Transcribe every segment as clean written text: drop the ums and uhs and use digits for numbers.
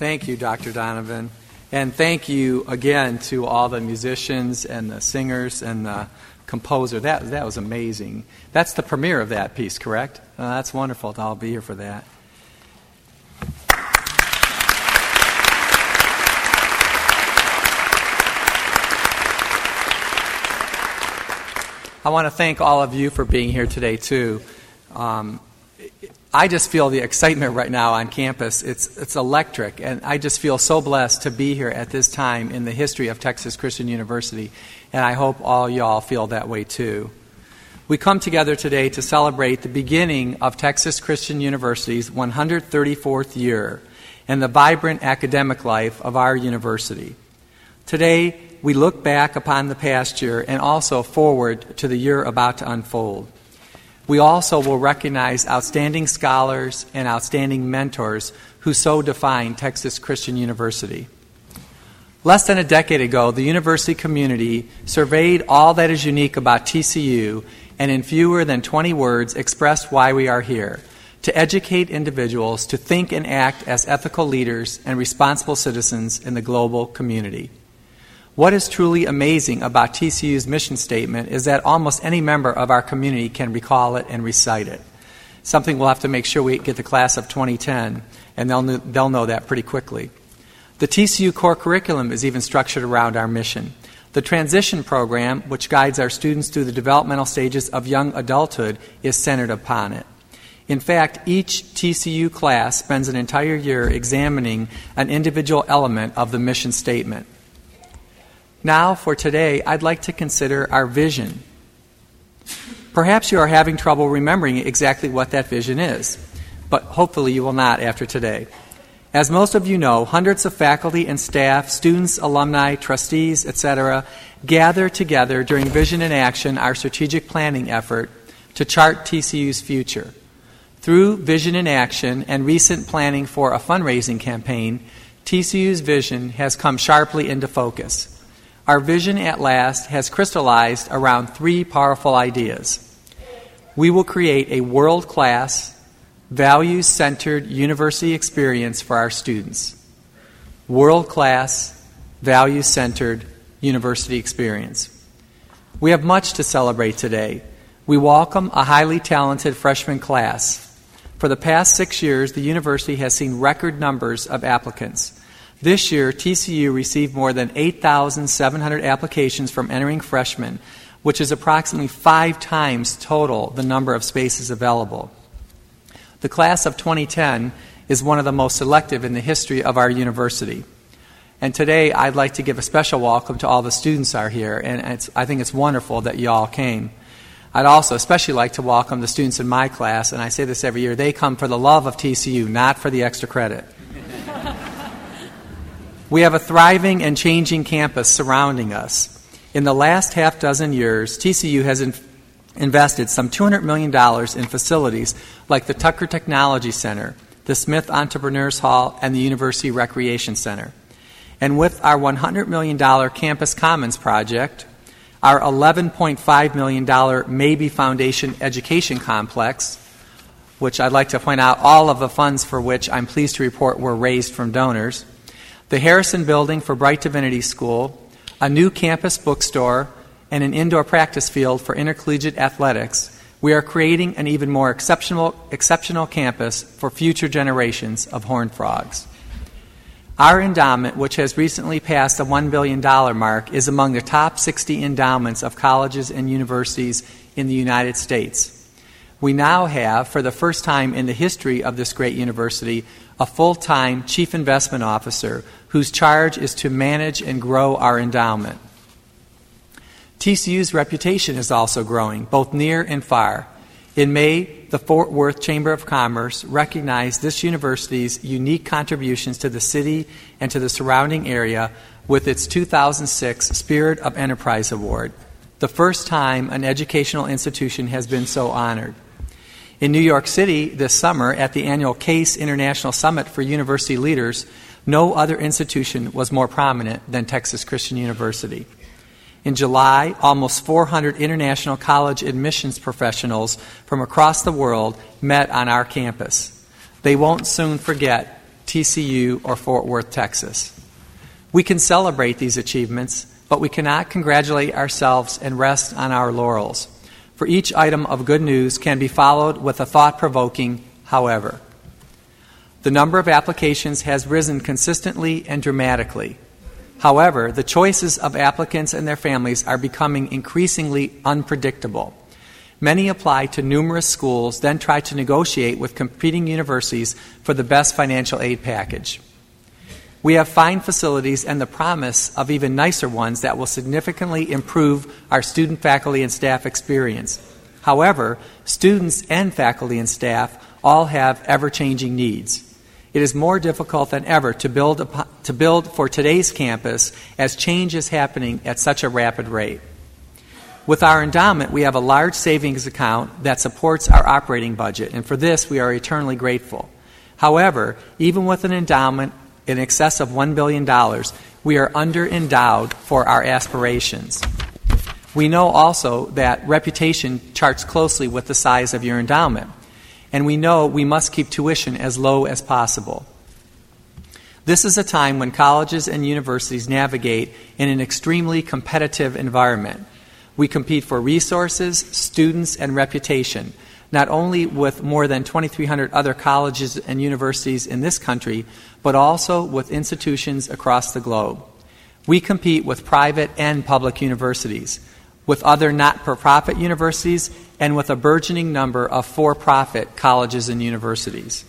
Thank you, Dr. Donovan. And thank you again to all the musicians and the singers and the composer. That was amazing. That's the premiere of that piece, correct? That's wonderful to all be here for that. I want to thank all of you for being here today, too. I just feel the excitement right now on campus. It's electric, and I just feel so blessed to be here at this time in the history of Texas Christian University, and I hope all y'all feel that way too. We come together today to celebrate the beginning of Texas Christian University's 134th year and the vibrant academic life of our university. Today, we look back upon the past year and also forward to the year about to unfold. We also will recognize outstanding scholars and outstanding mentors who so define Texas Christian University. Less than a decade ago, the university community surveyed all that is unique about TCU and in fewer than 20 words expressed why we are here: to educate individuals to think and act as ethical leaders and responsible citizens in the global community. What is truly amazing about TCU's mission statement is that almost any member of our community can recall it and recite it. Something we'll have to make sure we get the class of 2010, and they'll know that pretty quickly. The TCU core curriculum is even structured around our mission. The transition program, which guides our students through the developmental stages of young adulthood, is centered upon it. In fact, each TCU class spends an entire year examining an individual element of the mission statement. Now, for today, I'd like to consider our vision. Perhaps you are having trouble remembering exactly what that vision is, but hopefully you will not after today. As most of you know, hundreds of faculty and staff, students, alumni, trustees, etc., gather together during Vision in Action, our strategic planning effort, to chart TCU's future. Through Vision in Action and recent planning for a fundraising campaign, TCU's vision has come sharply into focus. Our vision at last has crystallized around three powerful ideas. We will create a world-class, values-centered university experience for our students. World-class, values-centered university experience. We have much to celebrate today. We welcome a highly talented freshman class. For the past 6 years, the university has seen record numbers of applicants. This year, TCU received more than 8,700 applications from entering freshmen, which is approximately 5 times total the number of spaces available. The class of 2010 is one of the most selective in the history of our university. And today, I'd like to give a special welcome to all the students are here, and I think it's wonderful that you all came. I'd also especially like to welcome the students in my class, and I say this every year, they come for the love of TCU, not for the extra credit. We have a thriving and changing campus surrounding us. In the last half dozen years, TCU has invested some $200 million in facilities like the Tucker Technology Center, the Smith Entrepreneurs Hall, and the University Recreation Center. And with our $100 million Campus Commons project, our $11.5 million Mabee Foundation Education Complex, which I'd like to point out all of the funds for which I'm pleased to report were raised from donors, the Harrison Building for Bright Divinity School, a new campus bookstore, and an indoor practice field for intercollegiate athletics, we are creating an even more exceptional campus for future generations of Horned Frogs. Our endowment, which has recently passed the $1 billion mark, is among the top 60 endowments of colleges and universities in the United States. We now have, for the first time in the history of this great university, a full-time chief investment officer whose charge is to manage and grow our endowment. TCU's reputation is also growing, both near and far. In May, the Fort Worth Chamber of Commerce recognized this university's unique contributions to the city and to the surrounding area with its 2006 Spirit of Enterprise Award, the first time an educational institution has been so honored. In New York City this summer at the annual CASE International Summit for University Leaders, no other institution was more prominent than Texas Christian University. In July, almost 400 international college admissions professionals from across the world met on our campus. They won't soon forget TCU, or Fort Worth, Texas. We can celebrate these achievements, but we cannot congratulate ourselves and rest on our laurels. For each item of good news can be followed with a thought-provoking however. The number of applications has risen consistently and dramatically. However, the choices of applicants and their families are becoming increasingly unpredictable. Many apply to numerous schools, then try to negotiate with competing universities for the best financial aid package. We have fine facilities and the promise of even nicer ones that will significantly improve our student, faculty, and staff experience. However, students and faculty and staff all have ever-changing needs. It is more difficult than ever to build for today's campus as change is happening at such a rapid rate. With our endowment, we have a large savings account that supports our operating budget, and for this we are eternally grateful. However, even with an endowment in excess of $1 billion, we are under-endowed for our aspirations. We know also that reputation charts closely with the size of your endowment, and we know we must keep tuition as low as possible. This is a time when colleges and universities navigate in an extremely competitive environment. We compete for resources, students, and reputation, not only with more than 2,300 other colleges and universities in this country, but also with institutions across the globe. We compete with private and public universities, with other not-for-profit universities, and with a burgeoning number of for-profit colleges and universities.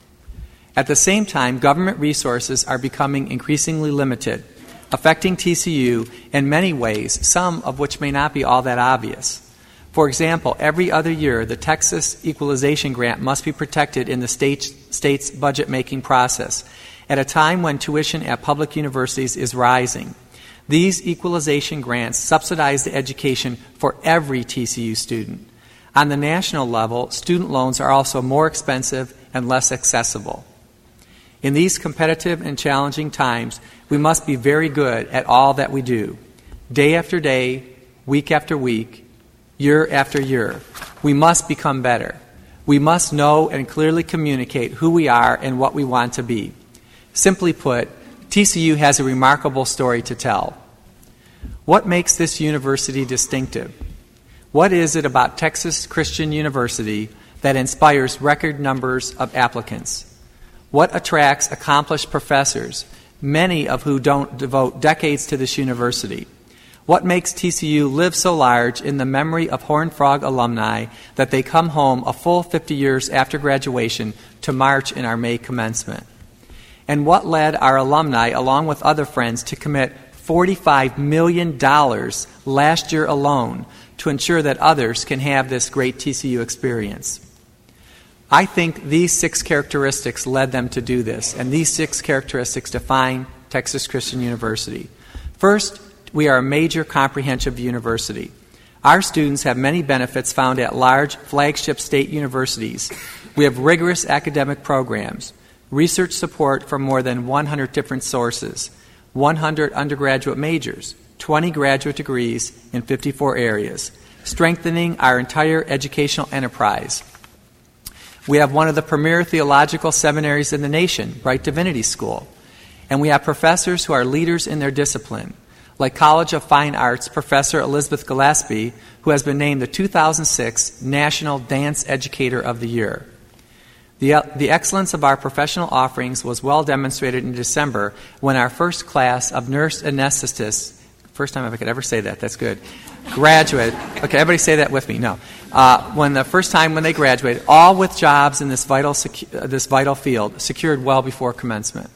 At the same time, government resources are becoming increasingly limited, affecting TCU in many ways, some of which may not be all that obvious. For example, every other year, the Texas Equalization Grant must be protected in the state's budget-making process, at a time when tuition at public universities is rising. These equalization grants subsidize the education for every TCU student. On the national level, student loans are also more expensive and less accessible. In these competitive and challenging times, we must be very good at all that we do. Day after day, week after week, year after year, we must become better. We must know and clearly communicate who we are and what we want to be. Simply put, TCU has a remarkable story to tell. What makes this university distinctive? What is it about Texas Christian University that inspires record numbers of applicants? What attracts accomplished professors, many of who don't devote decades to this university? What makes TCU live so large in the memory of Horned Frog alumni that they come home a full 50 years after graduation to march in our May commencement? And what led our alumni, along with other friends, to commit $45 million last year alone to ensure that others can have this great TCU experience? I think these 6 characteristics led them to do this, and these 6 characteristics define Texas Christian University. First, we are a major comprehensive university. Our students have many benefits found at large flagship state universities. We have rigorous academic programs, research support from more than 100 different sources, 100 undergraduate majors, 20 graduate degrees in 54 areas, strengthening our entire educational enterprise. We have one of the premier theological seminaries in the nation, Bright Divinity School, and we have professors who are leaders in their discipline, like College of Fine Arts Professor Elizabeth Gillespie, who has been named the 2006 National Dance Educator of the Year. The excellence of our professional offerings was well demonstrated in December when our first class of nurse anesthetists, first time I could ever say that, that's good, graduate. Okay, everybody say that with me. No. When they graduated, all with jobs in this vital field, secured well before commencement.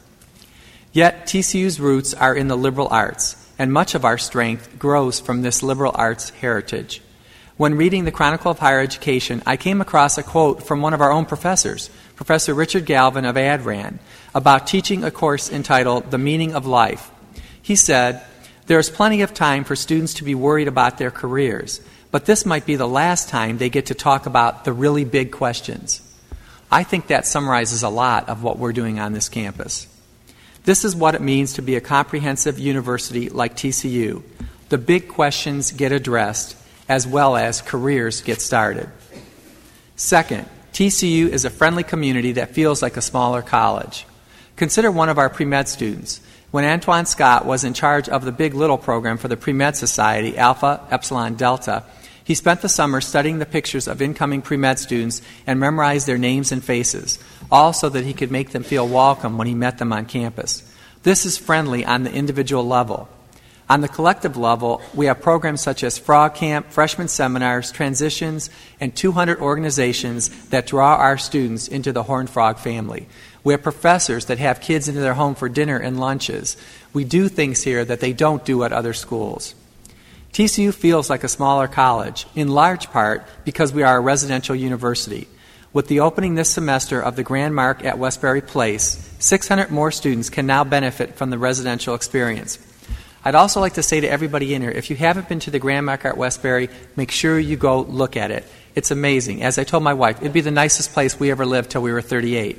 Yet TCU's roots are in the liberal arts, and much of our strength grows from this liberal arts heritage. When reading the Chronicle of Higher Education, I came across a quote from one of our own professors, Professor Richard Galvin of Adran, about teaching a course entitled The Meaning of Life. He said, "There is plenty of time for students to be worried about their careers, but this might be the last time they get to talk about the really big questions." I think that summarizes a lot of what we're doing on this campus. This is what it means to be a comprehensive university like TCU. The big questions get addressed, as well as careers get started. Second, TCU is a friendly community that feels like a smaller college. Consider one of our pre-med students. When Antoine Scott was in charge of the Big Little program for the Pre-Med Society, Alpha Epsilon Delta, he spent the summer studying the pictures of incoming pre-med students and memorized their names and faces, all so that he could make them feel welcome when he met them on campus. This is friendly on the individual level. On the collective level, we have programs such as Frog Camp, freshman seminars, transitions, and 200 organizations that draw our students into the Horned Frog family. We have professors that have kids into their home for dinner and lunches. We do things here that they don't do at other schools. TCU feels like a smaller college, in large part because we are a residential university. With the opening this semester of the Grand Mark at Westbury Place, 600 more students can now benefit from the residential experience. I'd also like to say to everybody in here, if you haven't been to the Grand Mark at Westbury, make sure you go look at it. It's amazing. As I told my wife, it'd be the nicest place we ever lived till we were 38.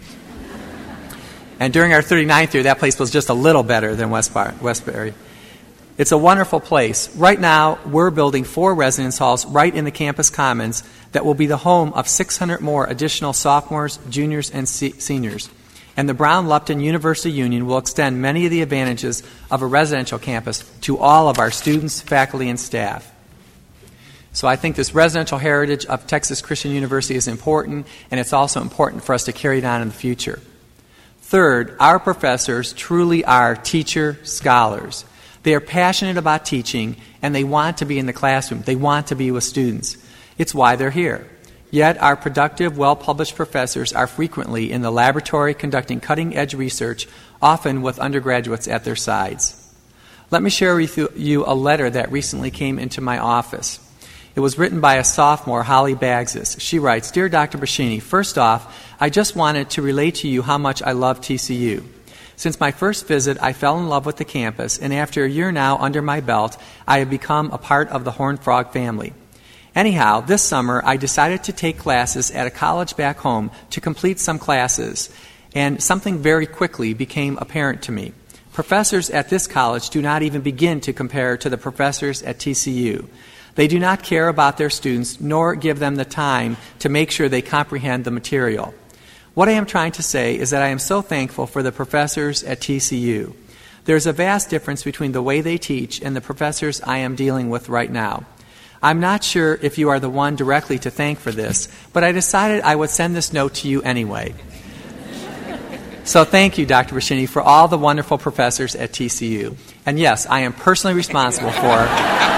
And during our 39th year, that place was just a little better than Westbury. It's a wonderful place. Right now, we're building 4 residence halls right in the campus commons that will be the home of 600 more additional sophomores, juniors, and seniors. And the Brown-Lupton University Union will extend many of the advantages of a residential campus to all of our students, faculty, and staff. So I think this residential heritage of Texas Christian University is important, and it's also important for us to carry it on in the future. Third, our professors truly are teacher scholars. They are passionate about teaching, and they want to be in the classroom. They want to be with students. It's why they're here. Yet our productive, well-published professors are frequently in the laboratory conducting cutting-edge research, often with undergraduates at their sides. Let me share with you a letter that recently came into my office. It was written by a sophomore, Holly Bagsis. She writes, "Dear Dr. Bashini, first off, I just wanted to relate to you how much I love TCU. Since my first visit, I fell in love with the campus, and after a year now under my belt, I have become a part of the Horned Frog family. Anyhow, this summer, I decided to take classes at a college back home to complete some classes, and something very quickly became apparent to me. Professors at this college do not even begin to compare to the professors at TCU. They do not care about their students, nor give them the time to make sure they comprehend the material. What I am trying to say is that I am so thankful for the professors at TCU. There's a vast difference between the way they teach and the professors I am dealing with right now. I'm not sure if you are the one directly to thank for this, but I decided I would send this note to you anyway. So thank you, Dr. Bashini, for all the wonderful professors at TCU. And yes, I am personally responsible for...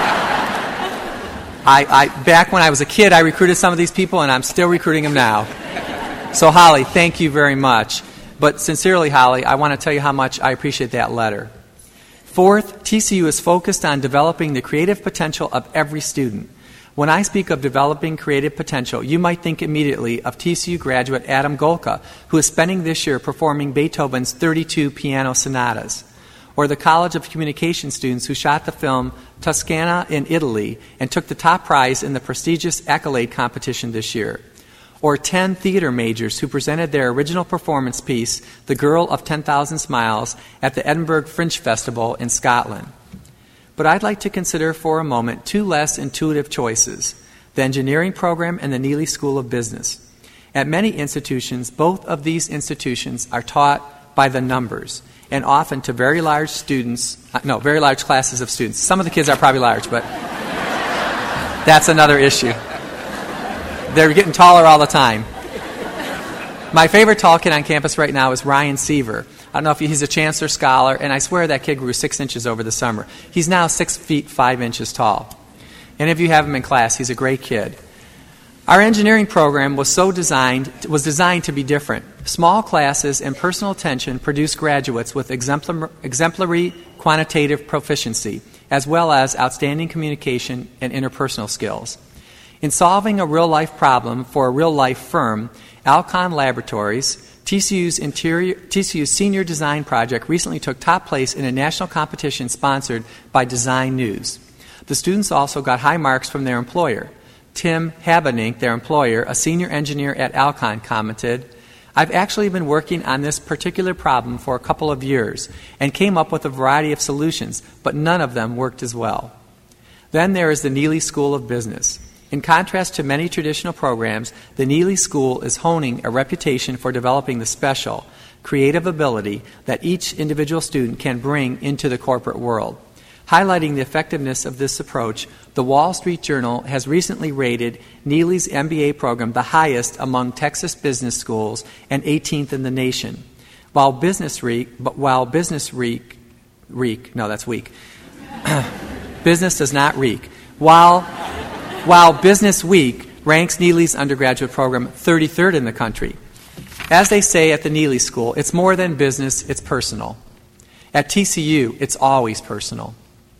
back when I was a kid, I recruited some of these people, and I'm still recruiting them now. So, Holly, thank you very much. But sincerely, Holly, I want to tell you how much I appreciate that letter. Fourth, TCU is focused on developing the creative potential of every student. When I speak of developing creative potential, you might think immediately of TCU graduate Adam Golka, who is spending this year performing Beethoven's 32 piano sonatas, or the College of Communication students who shot the film Toscana in Italy and took the top prize in the prestigious Accolade competition this year, or 10 theater majors who presented their original performance piece, The Girl of 10,000 Smiles, at the Edinburgh Fringe Festival in Scotland. But I'd like to consider for a moment 2 less intuitive choices, the engineering program and the Neely School of Business. At many institutions, both of these institutions are taught by the numbers, and often to very large classes of students. Some of the kids are probably large, but that's another issue. They're getting taller all the time. My favorite tall kid on campus right now is Ryan Seaver. I don't know if he's a Chancellor Scholar, and I swear that kid grew 6 inches over the summer. He's now 6 feet 5 inches tall. And if you have him in class, he's a great kid. Our engineering program was designed to be different. Small classes and personal attention produce graduates with exemplary quantitative proficiency, as well as outstanding communication and interpersonal skills. In solving a real-life problem for a real-life firm, Alcon Laboratories, TCU's senior design project recently took top place in a national competition sponsored by Design News. The students also got high marks from their employer. Tim Habenink, their employer, a senior engineer at Alcon, commented, "I've actually been working on this particular problem for a couple of years and came up with a variety of solutions, but none of them worked as well." Then there is the Neely School of Business. In contrast to many traditional programs, the Neely School is honing a reputation for developing the special, creative ability that each individual student can bring into the corporate world. Highlighting the effectiveness of this approach, the Wall Street Journal has recently rated Neely's MBA program the highest among Texas business schools and 18th in the nation. While Business Week, business does not reek. While Business Week ranks Neely's undergraduate program 33rd in the country. As they say at the Neely School, it's more than business, it's personal. At TCU, it's always personal.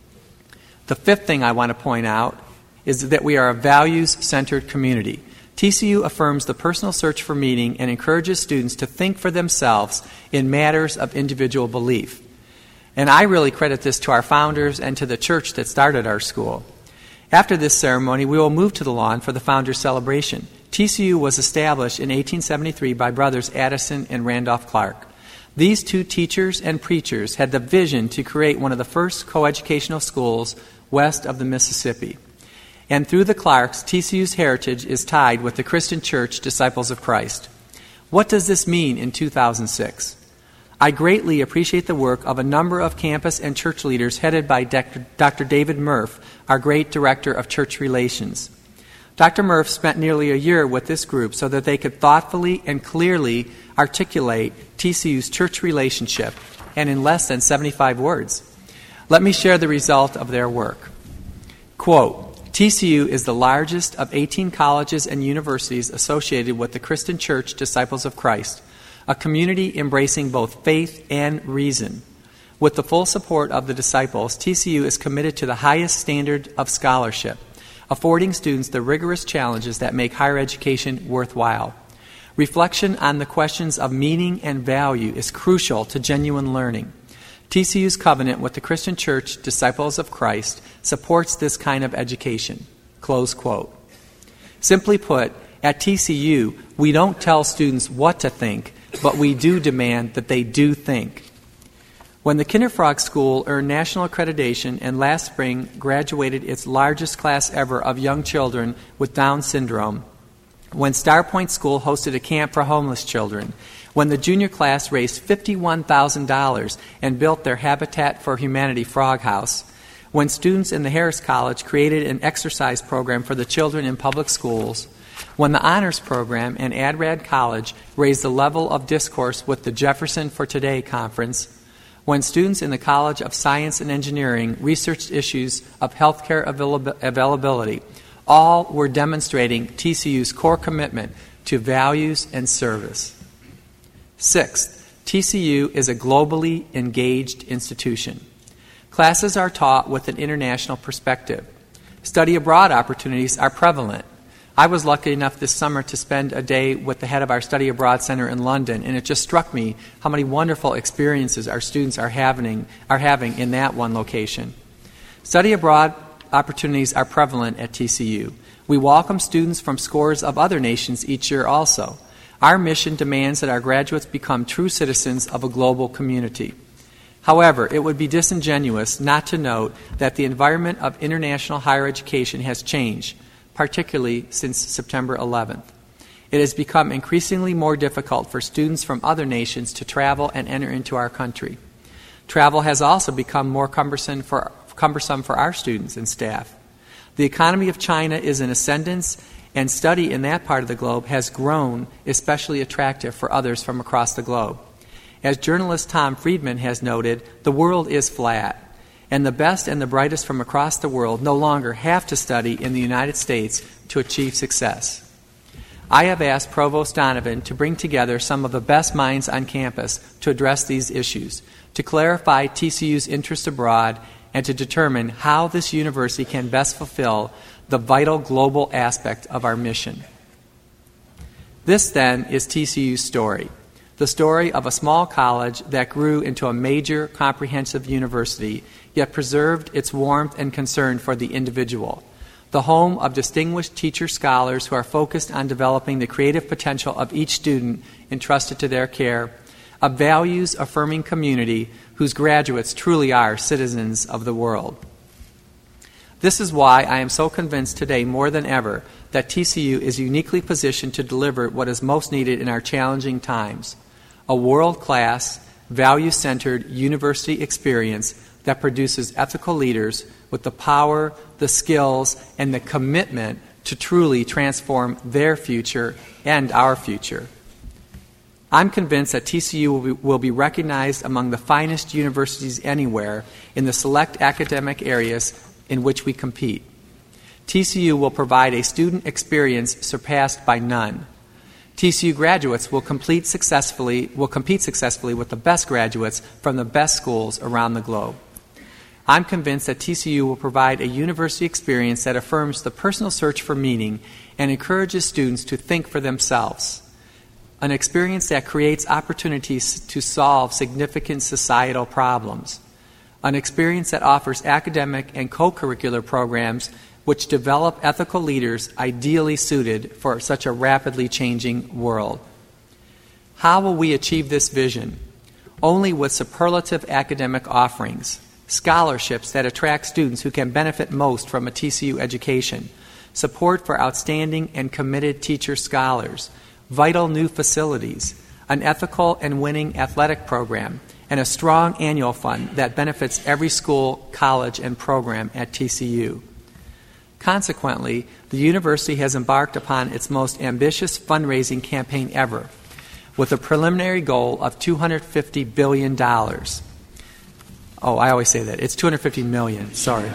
The fifth thing I want to point out is that we are a values-centered community. TCU affirms the personal search for meaning and encourages students to think for themselves in matters of individual belief. And I really credit this to our founders and to the church that started our school. After this ceremony, we will move to the lawn for the founders' celebration. TCU was established in 1873 by brothers Addison and Randolph Clark. These two teachers and preachers had the vision to create one of the first coeducational schools west of the Mississippi. And through the Clarks, TCU's heritage is tied with the Christian Church Disciples of Christ. What does this mean in 2006? I greatly appreciate the work of a number of campus and church leaders headed by Dr. David Murph, our great Director of Church Relations. Dr. Murph spent nearly a year with this group so that they could thoughtfully and clearly articulate TCU's church relationship, and in less than 75 words. Let me share the result of their work. Quote, TCU is the largest of 18 colleges and universities associated with the Christian Church Disciples of Christ, a community embracing both faith and reason. With the full support of the disciples, TCU is committed to the highest standard of scholarship, affording students the rigorous challenges that make higher education worthwhile. Reflection on the questions of meaning and value is crucial to genuine learning. TCU's covenant with the Christian Church Disciples of Christ supports this kind of education. Close quote. Simply put, at TCU, we don't tell students what to think, but we do demand that they do think. When the Kinderfrog School earned national accreditation and last spring graduated its largest class ever of young children with Down syndrome, when Starpoint School hosted a camp for homeless children, when the junior class raised $51,000 and built their Habitat for Humanity frog house, when students in the Harris College created an exercise program for the children in public schools, when the Honors Program and AdRad College raised the level of discourse with the Jefferson for Today conference, when students in the College of Science and Engineering researched issues of healthcare availability, all were demonstrating TCU's core commitment to values and service. Sixth, TCU is a globally engaged institution. Classes are taught with an international perspective. Study abroad opportunities are prevalent. I was lucky enough this summer to spend a day with the head of our Study Abroad Center in London, and it just struck me how many wonderful experiences our students are having in that one location. Study abroad opportunities are prevalent at TCU. We welcome students from scores of other nations each year also. Our mission demands that our graduates become true citizens of a global community. However, it would be disingenuous not to note that the environment of international higher education has changed, particularly since September 11th. It has become increasingly more difficult for students from other nations to travel and enter into our country. Travel has also become more cumbersome for our students and staff. The economy of China is in ascendance, and study in that part of the globe has grown especially attractive for others from across the globe. As journalist Tom Friedman has noted, the world is flat, and the best and the brightest from across the world no longer have to study in the United States to achieve success. I have asked Provost Donovan to bring together some of the best minds on campus to address these issues, to clarify TCU's interest abroad, and to determine how this university can best fulfill the vital global aspect of our mission. This, then, is TCU's story, the story of a small college that grew into a major comprehensive university, yet preserved its warmth and concern for the individual, the home of distinguished teacher scholars who are focused on developing the creative potential of each student entrusted to their care, a values-affirming community whose graduates truly are citizens of the world. This is why I am so convinced today more than ever that TCU is uniquely positioned to deliver what is most needed in our challenging times: a world-class, value-centered university experience that produces ethical leaders with the power, the skills, and the commitment to truly transform their future and our future. I'm convinced that TCU will be recognized among the finest universities anywhere in the select academic areas in which we compete. TCU will provide a student experience surpassed by none. TCU graduates will compete successfully with the best graduates from the best schools around the globe. I'm convinced that TCU will provide a university experience that affirms the personal search for meaning and encourages students to think for themselves. An experience that creates opportunities to solve significant societal problems. An experience that offers academic and co-curricular programs which develop ethical leaders ideally suited for such a rapidly changing world. How will we achieve this vision? Only with superlative academic offerings, scholarships that attract students who can benefit most from a TCU education, support for outstanding and committed teacher scholars, vital new facilities, an ethical and winning athletic program, and a strong annual fund that benefits every school, college, and program at TCU. Consequently, the university has embarked upon its most ambitious fundraising campaign ever, with a preliminary goal of $250 billion. Oh, I always say that. It's $250 million. Sorry.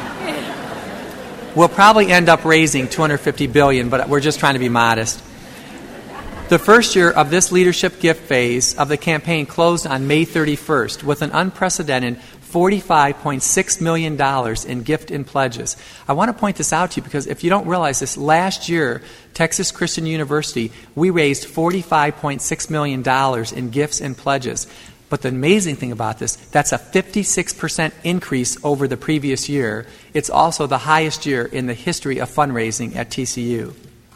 We'll probably end up raising $250 billion, but we're just trying to be modest. The first year of this leadership gift phase of the campaign closed on May 31st with an unprecedented $45.6 million in gift and pledges. I want to point this out to you because if you don't realize this, last year, Texas Christian University, we raised $45.6 million in gifts and pledges. But the amazing thing about this, that's a 56% increase over the previous year. It's also the highest year in the history of fundraising at TCU.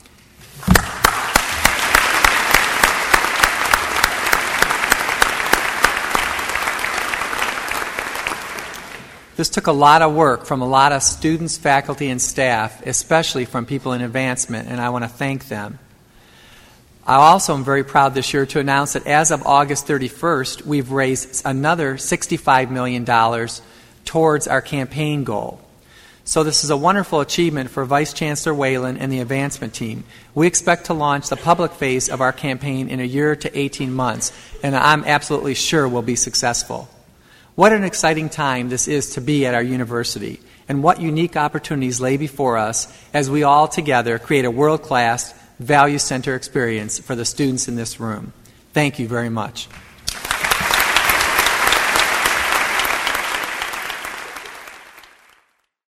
This took a lot of work from a lot of students, faculty, and staff, especially from people in advancement, and I want to thank them. I also am very proud this year to announce that as of August 31st, we've raised another $65 million towards our campaign goal. So this is a wonderful achievement for Vice Chancellor Whalen and the advancement team. We expect to launch the public phase of our campaign in a year to 18 months, and I'm absolutely sure we'll be successful. What an exciting time this is to be at our university, and what unique opportunities lay before us as we all together create a world-class, value-centered experience for the students in this room. Thank you very much.